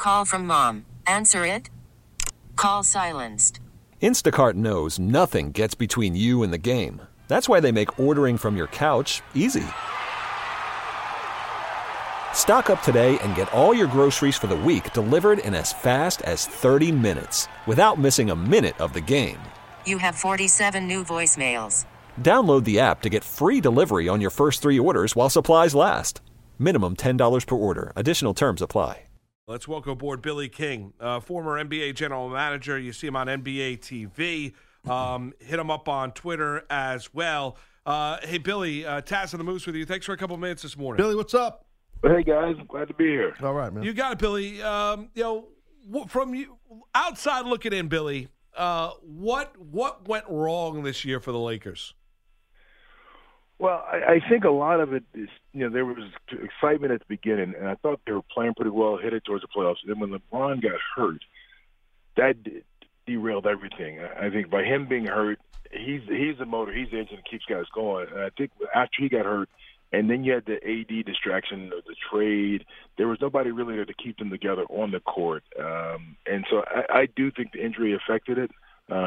Call from mom. Answer it. Call silenced. Instacart knows nothing gets between you and the game. That's why they make ordering from your couch easy. Stock up today and get all your groceries for the week delivered in as fast as 30 minutes without missing a minute of the game. You have 47 new voicemails. Download the app to get free delivery on your first 3 orders while supplies last. Minimum $10 per order. Additional terms apply. Let's welcome aboard Billy King, former NBA general manager. You see him on NBA TV. Hit him up on Twitter as well. Hey, Billy, Taz and the Moose with you. Thanks for a couple minutes this morning. Billy, what's up? Hey, guys. Glad to be here. All right, man. You got it, Billy. From you outside looking in, Billy, what went wrong this year for the Lakers? Well, I think a lot of it is, there was excitement at the beginning, and I thought they were playing pretty well, headed towards the playoffs. And then when LeBron got hurt, that derailed everything. I think by him being hurt, he's the motor, he's the engine that keeps guys going. And I think after he got hurt, and then you had the AD distraction of the trade, there was nobody really there to keep them together on the court. And so I do think the injury affected it.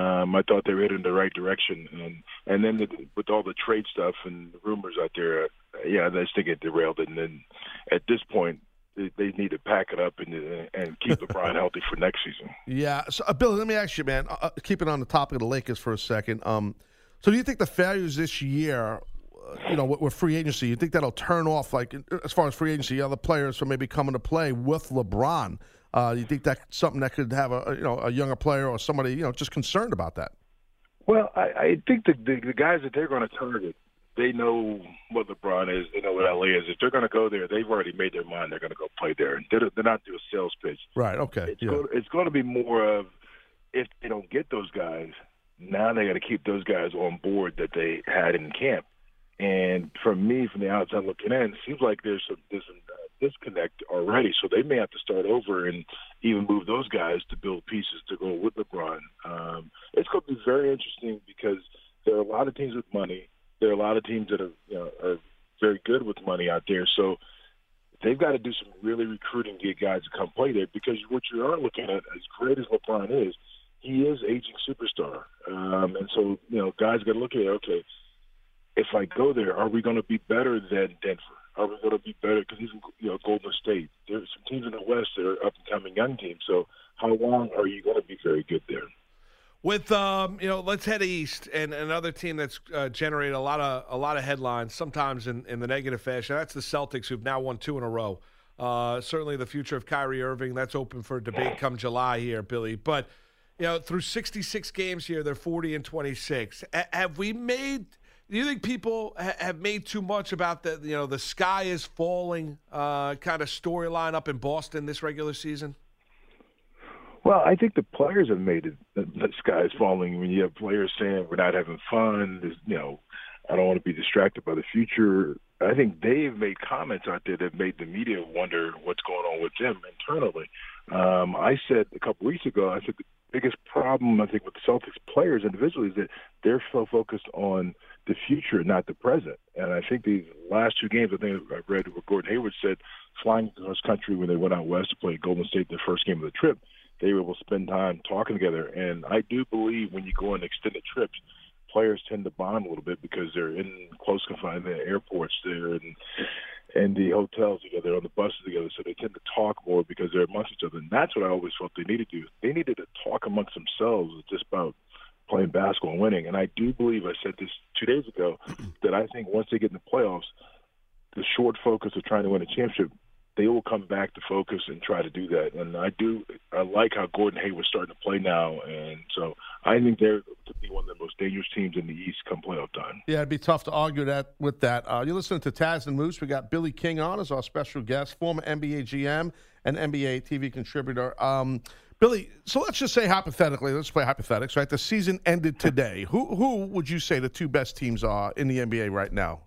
I thought they were heading in the right direction, and then with all the trade stuff and the rumors out there, I just think it derailed it. And then at this point, they need to pack it up and keep LeBron healthy for next season. Yeah. So, Billy, let me ask you, man. Keep it on the topic of the Lakers for a second. So, do you think the failures this year, with free agency, you think that'll turn off, like as far as free agency, other players from maybe coming to play with LeBron? You think that's something that could have a younger player or somebody just concerned about that? Well, I think the guys that they're going to target, they know what LeBron is, they know what LA is. If they're going to go there, they've already made their mind they're going to go play there. They're not doing a sales pitch. Right. Okay. It's going to be more of, if they don't get those guys, now they got to keep those guys on board that they had in camp. And for me, from the outside looking in, it seems like there's some disconnect already. So they may have to start over and even move those guys to build pieces to go with LeBron. It's going to be very interesting because there are a lot of teams with money. There are a lot of teams that are very good with money out there. So they've got to do some really recruiting to get guys to come play there, because what you are looking at, as great as LeBron is, he is aging superstar. And so, guys got to look at it, okay, if I go there, are we going to be better than Denver? Are we going to be better? Because he's in Golden State. There's some teams in the West that are up-and-coming young teams. So how long are you going to be very good there? With let's head east, and another team that's generated a lot of headlines, sometimes in the negative fashion. That's the Celtics, who've now won 2 in a row. Certainly, the future of Kyrie Irving, that's open for debate come July here, Billy. But through 66 games here, they're 40-26. Have we made? Do you think people have made too much about the sky is falling kind of storyline up in Boston this regular season? Well, I think the players have made it. The sky is falling. When you have players saying we're not having fun, I don't want to be distracted by the future. I think they've made comments out there that made the media wonder what's going on with them internally. I said a couple weeks ago, I said the biggest problem, I think, with the Celtics players individually is that they're so focused on the future, not the present. And I think these last 2 games, I think I read what Gordon Hayward said, flying across country when they went out west to play Golden State the first game of the trip, they were able to spend time talking together. And I do believe when you go on extended trips, players tend to bond a little bit because they're in close confinement, airports, they're in the hotels together, on the buses together, so they tend to talk more because they're amongst each other. And that's what I always felt they needed to do. They needed to talk amongst themselves just about playing basketball and winning. And I do believe, I said this 2 days ago, that I think once they get in the playoffs, the short focus of trying to win a championship, they will come back to focus and try to do that. And I like how Gordon Hayward's starting to play now. And so I think they're to be one of the most dangerous teams in the East come playoff time. Yeah, it'd be tough to argue with that. You're listening to Taz and Moose. We got Billy King on as our special guest, former NBA GM and NBA TV contributor. Billy, so let's just say hypothetically, let's play hypothetics, right? The season ended today. Who would you say the 2 best teams are in the NBA right now?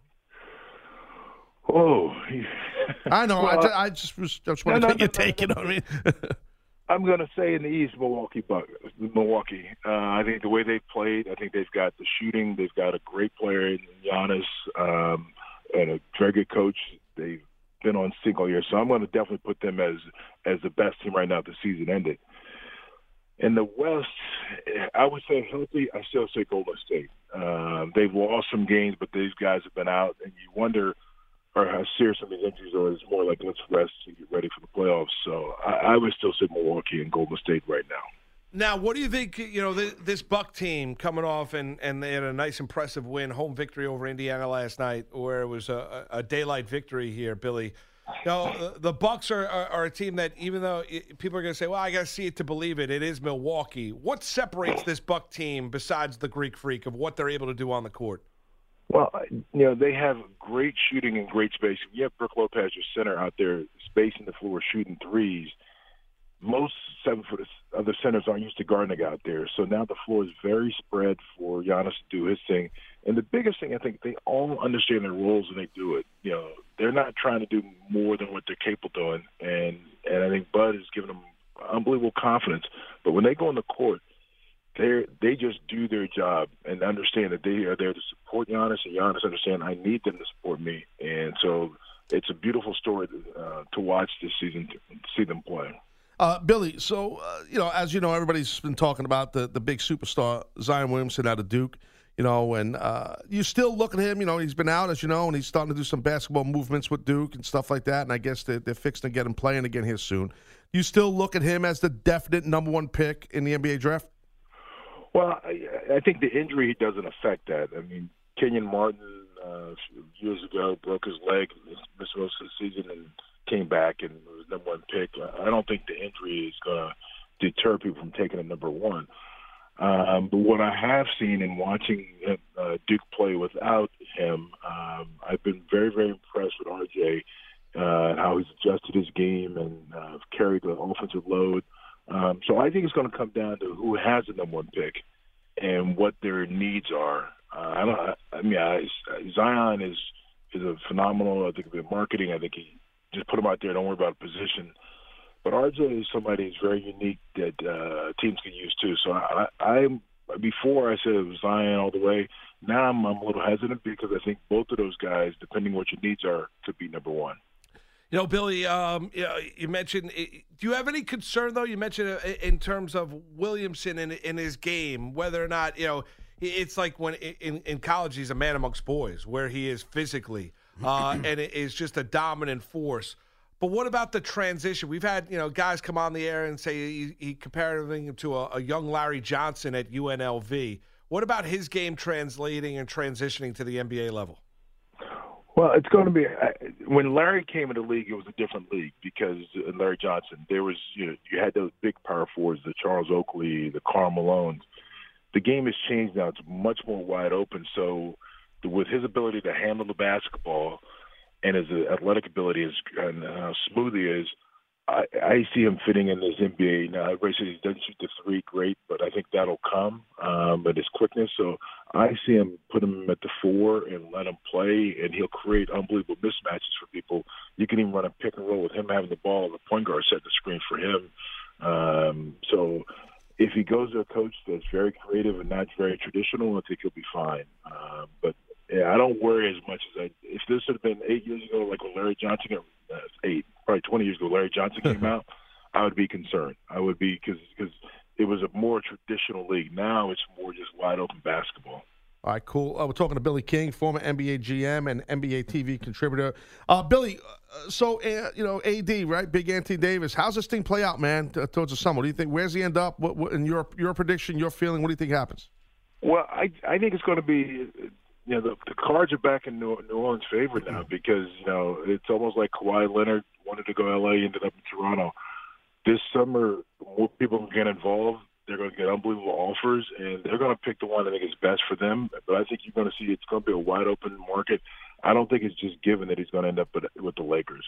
Oh, I know. Well, I just want to get your take. You know what I mean? I'm going to say in the East, Milwaukee. I think the way they've played, I think they've got the shooting. They've got a great player in Giannis and a very good coach. They've been on sync all year. So I'm going to definitely put them as the best team right now if the season ended. In the West, I would say healthy. I still say Golden State. They've lost some games, but these guys have been out, and you wonder how serious some of these injuries are. It's more like let's rest and get ready for the playoffs. So I would still say Milwaukee and Golden State right now. Now, what do you think, this Buck team coming off and they had a nice, impressive win, home victory over Indiana last night, where it was a daylight victory here, Billy. The Bucks are a team that, even though people are going to say, well, I got to see it to believe it, it is Milwaukee. What separates this Buck team besides the Greek Freak of what they're able to do on the court? Well, they have great shooting and great spacing. You have Brook Lopez, your center, out there spacing the floor, shooting threes. Most 7-foot other centers aren't used to guarding a guy out there. So now the floor is very spread for Giannis to do his thing. And the biggest thing, I think, they all understand their roles and they do it. They're not trying to do more than what they're capable of doing. And I think Bud has given them unbelievable confidence. But when they go on the court, they just do their job and understand that they are there to support Giannis, and Giannis understand I need them to support me. And so it's a beautiful story to watch this season, to see them play. Billy, so, as you know, everybody's been talking about the big superstar, Zion Williamson out of Duke, and you still look at him, he's been out, as you know, and he's starting to do some basketball movements with Duke and stuff like that, and I guess they're fixing to get him playing again here soon. You still look at him as the definite number one pick in the NBA draft? Well, I think the injury doesn't affect that. I mean, Kenyon Martin years ago broke his leg, missed most of the season, and came back and was number one pick. I don't think the injury is going to deter people from taking a number one. But what I have seen in watching Duke play without him, I've been very, very impressed with RJ and how he's adjusted his game and carried the offensive load. So I think it's going to come down to who has the number one pick and what their needs are. Zion is a phenomenal. I think of the marketing. I think he just put him out there. Don't worry about position. But RJ is somebody who's very unique that teams can use too. So before I said it was Zion all the way. Now I'm a little hesitant because I think both of those guys, depending what your needs are, could be number one. Billy, you mentioned. Do you have any concern though? You mentioned in terms of Williamson in his game, whether or not it's like when in college he's a man amongst boys, where he is physically and it is just a dominant force. But what about the transition? We've had guys come on the air and say he compared him to a young Larry Johnson at UNLV. What about his game translating and transitioning to the NBA level? Well, it's going to be when Larry came into the league, it was a different league because Larry Johnson, there was you had those big power forwards, the Charles Oakley, the Karl Malones. The game has changed now; it's much more wide open. So, with his ability to handle the basketball and his athletic ability and how smooth he is, I see him fitting in this NBA. Now, everybody says he doesn't shoot the three great, but I think that'll come. But his quickness, so I see him put him at the four and let him play, and he'll create unbelievable mismatches for people. You can even run a pick and roll with him having the ball, the point guard setting the screen for him. So if he goes to a coach that's very creative and not very traditional, I think he'll be fine. But yeah, I don't worry as much as if this had been 8 years ago, like when Larry Johnson, probably 20 years ago, Larry Johnson came out, I would be concerned. I would be because it was a more traditional league. Now it's more just wide open basketball. All right, cool. We're talking to Billy King, former NBA GM and NBA TV contributor. Billy, AD, right? Big Anthony Davis. How's this thing play out, man, towards the summer? What do you think? Where's he end up? What in your prediction, your feeling, what do you think happens? Well, I think it's going to be the cards are back in New Orleans' favor now because it's almost like Kawhi Leonard wanted to go to LA, ended up in Toronto. This summer, more people can get involved. They're going to get unbelievable offers, and they're going to pick the one that I think is best for them. But I think you're going to see it's going to be a wide open market. I don't think it's just given that he's going to end up with the Lakers.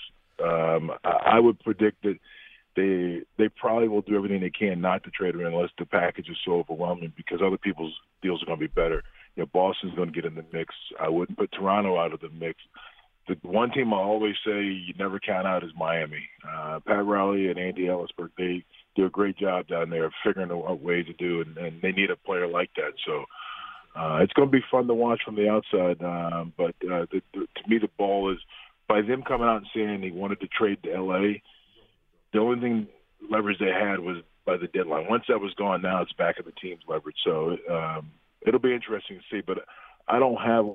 I would predict that they probably will do everything they can not to trade him unless the package is so overwhelming because other people's deals are going to be better. Boston's going to get in the mix. I wouldn't put Toronto out of the mix. The one team I always say you never count out is Miami. Pat Riley and Andy Ellisberg, they do a great job down there figuring out ways to do, and they need a player like that. So it's going to be fun to watch from the outside. But to me, the ball is by them coming out and saying they wanted to trade to L.A., the only thing leverage they had was by the deadline. Once that was gone, now it's back at the team's leverage. So it'll be interesting to see. But I don't have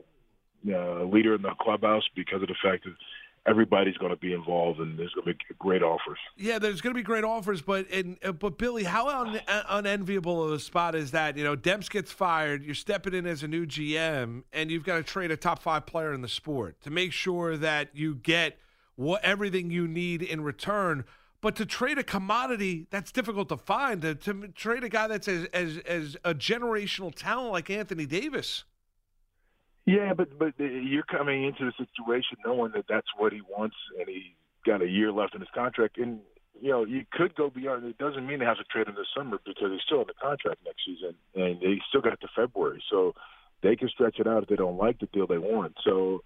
a leader in the clubhouse because of the fact that everybody's going to be involved, and there's going to be great offers. Yeah, there's going to be great offers, but Billy, how unenviable of a spot is that? Demps gets fired, you're stepping in as a new GM, and you've got to trade a top 5 player in the sport to make sure that you get everything you need in return. But to trade a commodity, that's difficult to find. To trade a guy that's as a generational talent like Anthony Davis. Yeah, but you're coming into the situation knowing that that's what he wants, and he's got a year left in his contract. And, you could go beyond. It doesn't mean they have to trade him this summer because he's still in the contract next season, and they still got to February. So they can stretch it out if they don't like the deal they want. So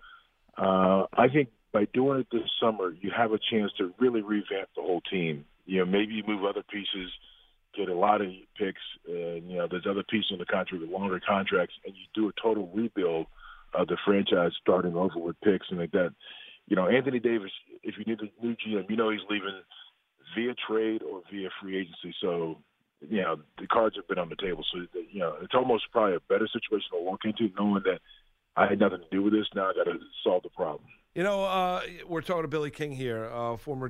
I think by doing it this summer, you have a chance to really revamp the whole team. Maybe you move other pieces, get a lot of picks, and, there's other pieces in the contract with longer contracts, and you do a total rebuild of the franchise starting over with picks and like that. Anthony Davis, if you need a new GM, he's leaving via trade or via free agency. So, the cards have been on the table. So, it's almost probably a better situation to walk into knowing that I had nothing to do with this. Now I got to solve the problem. We're talking to Billy King here, former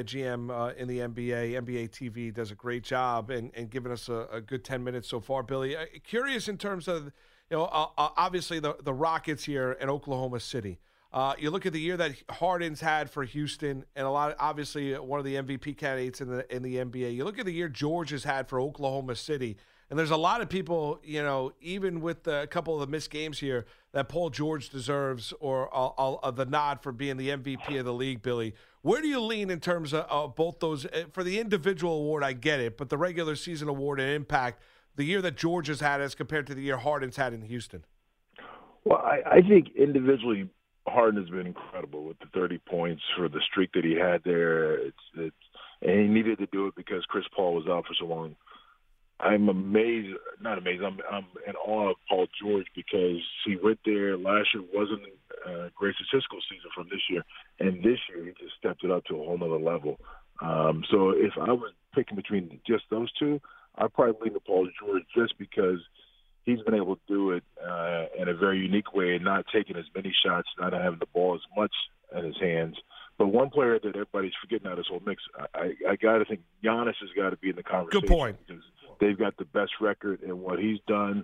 GM in the NBA. NBA TV does a great job and giving us a good 10 minutes so far, Billy. Curious in terms of, obviously the Rockets here in Oklahoma City. You look at the year that Harden's had for Houston, and obviously one of the MVP candidates in the NBA. You look at the year George has had for Oklahoma City, and there's a lot of people, even with a couple of the missed games here, that Paul George deserves or the nod for being the MVP of the league, Billy. Where do you lean in terms of both those? For the individual award, I get it, but the regular season award and impact, the year that George has had as compared to the year Harden's had in Houston? Well, I think individually Harden has been incredible with the 30 points for the streak that he had there. And he needed to do it because Chris Paul was out for so long. I'm amazed, not amazed, I'm in awe of Paul George because he went there last year, wasn't a great statistical season from this year, and this year he just stepped it up to a whole nother level. So if I was picking between just those two, I'd probably lean to Paul George just because he's been able to do it in a very unique way and not taking as many shots, not having the ball as much in his hands. But one player that everybody's forgetting out of this whole mix, I got to think Giannis has got to be in the conversation. Good point. Because they've got the best record in what he's done.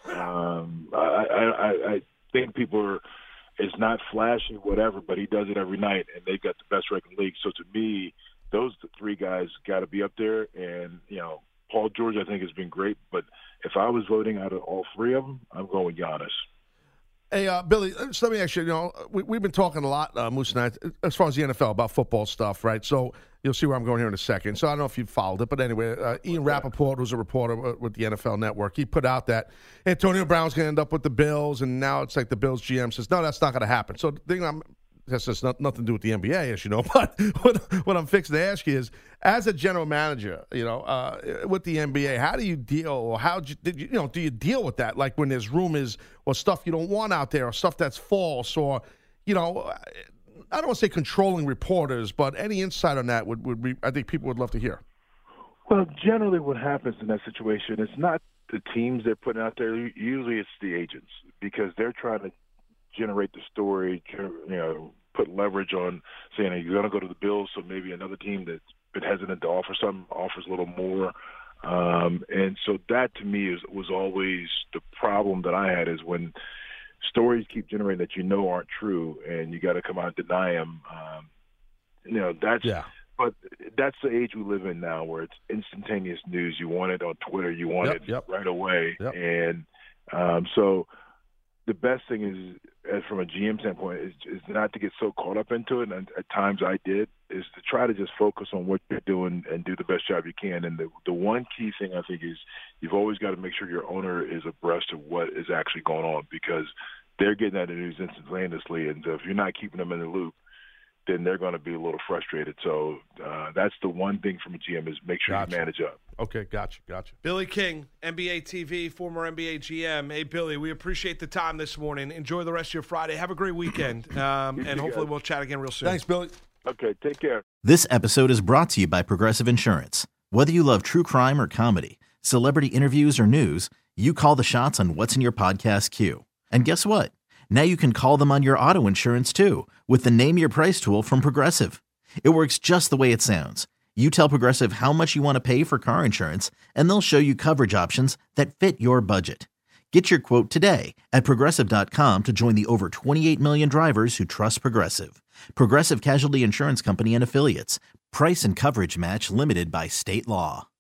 I think it's not flashy, whatever, but he does it every night, and they've got the best record in the league. So to me, those three guys got to be up there. And, Paul George, I think, has been great. But if I was voting out of all three of them, I'm going with Giannis. Hey, Billy, just let me ask you, we've been talking a lot, Moose and I, as far as the NFL, about football stuff, right? So you'll see where I'm going here in a second. So I don't know if you've followed it, but anyway, Ian Rappaport, who's a reporter with the NFL Network, he put out that Antonio Brown's going to end up with the Bills, and now it's like the Bills GM says, no, that's not going to happen. So the thing that's just nothing to do with the NBA, as you know. But what I'm fixing to ask you is, as a general manager, with the NBA, how do you deal, or do you deal with that? Like when there's rumors or stuff you don't want out there, or stuff that's false, or I don't want to say controlling reporters, but any insight on that would be, I think people would love to hear. Well, generally, what happens in that situation, it's not the teams they're putting out there. Usually, it's the agents because they're trying to generate the story, put leverage on saying you're going to go to the Bills, so maybe another team that's been hesitant to offer something offers a little more. And so that, to me, was always the problem that I had, is when stories keep generating that aren't true, and you got to come out and deny them. But that's the age we live in now, where it's instantaneous news. You want it on Twitter, you want it right away, and so the best thing is, from a GM standpoint, is not to get so caught up into it, and at times I did, is to try to just focus on what you're doing and do the best job you can. And the one key thing I think is you've always got to make sure your owner is abreast of what is actually going on, because they're getting that news instantaneously, and if you're not keeping them in the loop, then they're going to be a little frustrated. So that's the one thing from a GM, is make sure you manage up. Okay, gotcha. Billy King, NBA TV, former NBA GM. Hey, Billy, we appreciate the time this morning. Enjoy the rest of your Friday. Have a great weekend, and hopefully we'll chat again real soon. Thanks, Billy. Okay, take care. This episode is brought to you by Progressive Insurance. Whether you love true crime or comedy, celebrity interviews or news, you call the shots on what's in your podcast queue. And guess what? Now you can call them on your auto insurance too with the Name Your Price tool from Progressive. It works just the way it sounds. You tell Progressive how much you want to pay for car insurance, and they'll show you coverage options that fit your budget. Get your quote today at Progressive.com to join the over 28 million drivers who trust Progressive. Progressive Casualty Insurance Company and Affiliates. Price and coverage match limited by state law.